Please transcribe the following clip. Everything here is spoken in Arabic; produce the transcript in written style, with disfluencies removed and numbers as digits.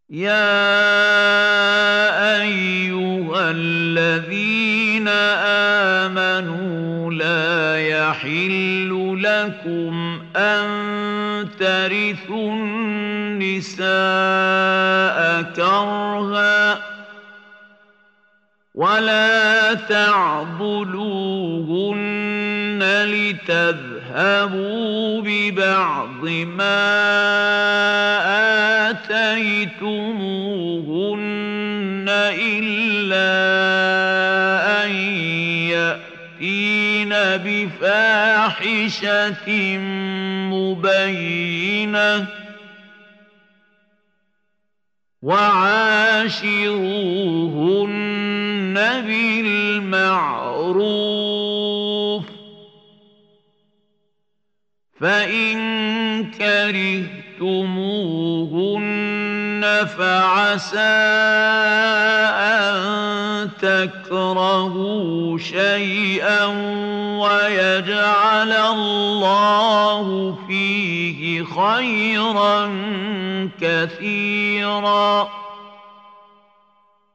يا أيها الذين آمنوا لا يحل لكم أن ترثوا النساء كرها ولا تعضلوهن لتذهبوا ببعض ما آتيتموهن إلا أن يأتين بفاحشة مبينة وعاشروهن بالمعروف فإن كرهتموهن فعسى أن تكرهوا شيئا ويجعل الله فيه خيرا كثيرا